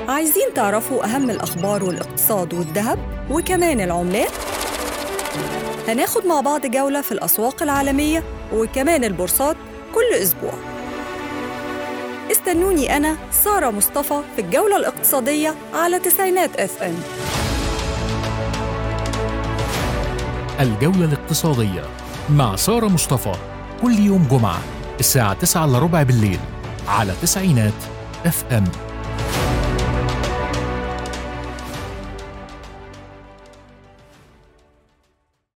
عايزين تعرفوا أهم الأخبار والاقتصاد والذهب وكمان العملات؟ هناخد مع بعض جولة في الأسواق العالمية وكمان البورصات كل أسبوع. استنوني أنا سارة مصطفى في الجولة الاقتصادية على تسعينات FM. الجولة الاقتصادية مع سارة مصطفى كل يوم جمعة الساعة 9:15 بالليل على تسعينات FM.